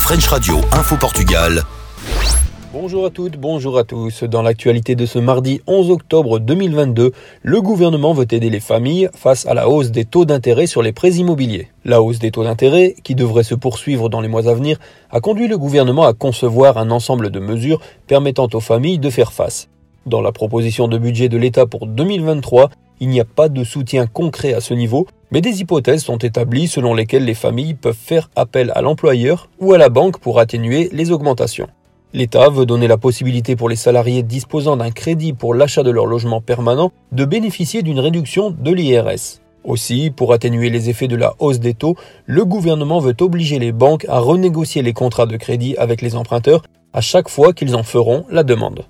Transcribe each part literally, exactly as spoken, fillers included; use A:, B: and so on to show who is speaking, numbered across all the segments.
A: French Radio Info Portugal.
B: Bonjour à toutes, bonjour à tous. Dans l'actualité de ce mardi onze octobre deux mille vingt-deux, le gouvernement veut aider les familles face à la hausse des taux d'intérêt sur les prêts immobiliers. La hausse des taux d'intérêt, qui devrait se poursuivre dans les mois à venir, a conduit le gouvernement à concevoir un ensemble de mesures permettant aux familles de faire face. Dans la proposition de budget de l'État pour deux mille vingt-trois, il n'y a pas de soutien concret à ce niveau, mais des hypothèses sont établies selon lesquelles les familles peuvent faire appel à l'employeur ou à la banque pour atténuer les augmentations. L'État veut donner la possibilité pour les salariés disposant d'un crédit pour l'achat de leur logement permanent de bénéficier d'une réduction de l'I R S. Aussi, pour atténuer les effets de la hausse des taux, le gouvernement veut obliger les banques à renégocier les contrats de crédit avec les emprunteurs à chaque fois qu'ils en feront la demande.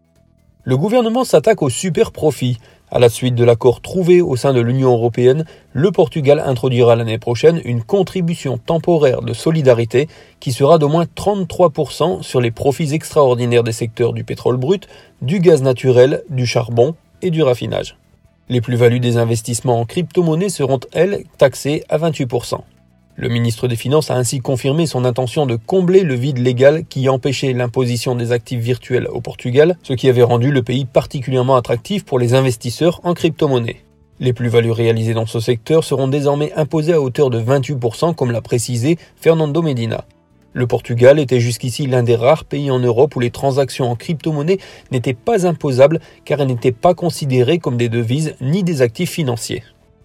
B: Le gouvernement s'attaque aux super profits. À la suite de l'accord trouvé au sein de l'Union européenne, le Portugal introduira l'année prochaine une contribution temporaire de solidarité qui sera d'au moins trente-trois pour cent sur les profits extraordinaires des secteurs du pétrole brut, du gaz naturel, du charbon et du raffinage. Les plus-values des investissements en crypto-monnaies seront, elles, taxées à vingt-huit pour cent. Le ministre des Finances a ainsi confirmé son intention de combler le vide légal qui empêchait l'imposition des actifs virtuels au Portugal, ce qui avait rendu le pays particulièrement attractif pour les investisseurs en crypto-monnaie. Les plus-values réalisées dans ce secteur seront désormais imposées à hauteur de vingt-huit pour cent, comme l'a précisé Fernando Medina. Le Portugal était jusqu'ici l'un des rares pays en Europe où les transactions en crypto-monnaie n'étaient pas imposables car elles n'étaient pas considérées comme des devises ni des actifs financiers.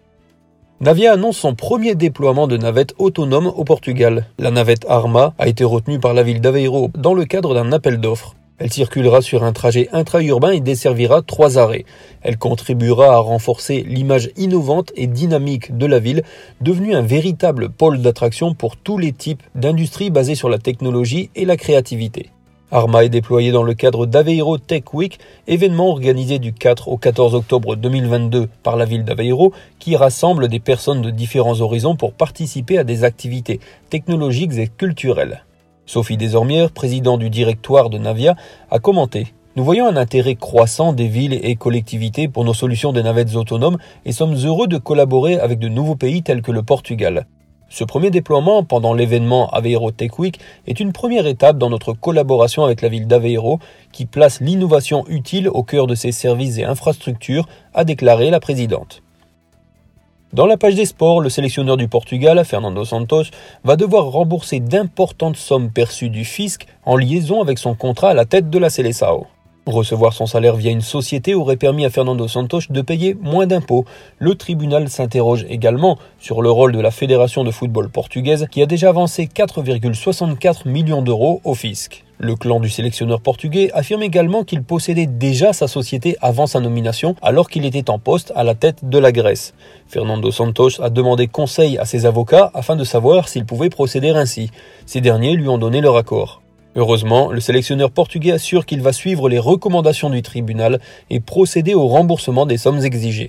B: Navia annonce son premier déploiement de navette autonome au Portugal. La navette Arma a été retenue par la ville d'Aveiro dans le cadre d'un appel d'offres. Elle circulera sur un trajet intra-urbain et desservira trois arrêts. Elle contribuera à renforcer l'image innovante et dynamique de la ville, devenue un véritable pôle d'attraction pour tous les types d'industries basées sur la technologie et la créativité. Arma est déployé dans le cadre d'Aveiro Tech Week, événement organisé du quatre au quatorze octobre deux mille vingt-deux par la ville d'Aveiro, qui rassemble des personnes de différents horizons pour participer à des activités technologiques et culturelles. Sophie Desormières, présidente du directoire de Navia, a commenté « Nous voyons un intérêt croissant des villes et collectivités pour nos solutions de navettes autonomes et sommes heureux de collaborer avec de nouveaux pays tels que le Portugal. Ce premier déploiement pendant l'événement Aveiro Tech Week est une première étape dans notre collaboration avec la ville d'Aveiro qui place l'innovation utile au cœur de ses services et infrastructures, a déclaré la présidente. Dans la page des sports, le sélectionneur du Portugal, Fernando Santos, va devoir rembourser d'importantes sommes perçues du fisc en liaison avec son contrat à la tête de la Seleção. Recevoir son salaire via une société aurait permis à Fernando Santos de payer moins d'impôts. Le tribunal s'interroge également sur le rôle de la Fédération de football portugaise qui a déjà avancé quatre virgule soixante-quatre millions d'euros au fisc. Le clan du sélectionneur portugais affirme également qu'il possédait déjà sa société avant sa nomination alors qu'il était en poste à la tête de la Grèce. Fernando Santos a demandé conseil à ses avocats afin de savoir s'il pouvait procéder ainsi. Ces derniers lui ont donné leur accord. Heureusement, le sélectionneur portugais assure qu'il va suivre les recommandations du tribunal et procéder au remboursement des sommes exigées.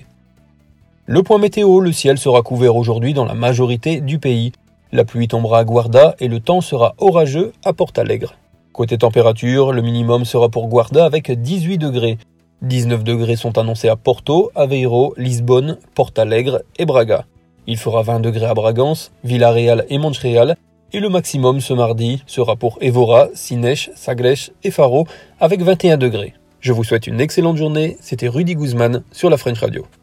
B: Le point météo, le ciel sera couvert aujourd'hui dans la majorité du pays. La pluie tombera à Guarda et le temps sera orageux à Portalegre. Côté température, le minimum sera pour Guarda avec dix-huit degrés. dix-neuf degrés sont annoncés à Porto, Aveiro, Lisbonne, Portalegre et Braga. Il fera vingt degrés à Bragança, Vila-Real et Montréal. Et le maximum ce mardi sera pour Évora, Sines, Sagres et Faro avec vingt et un degrés. Je vous souhaite une excellente journée, c'était Rudy Guzman sur la French Radio.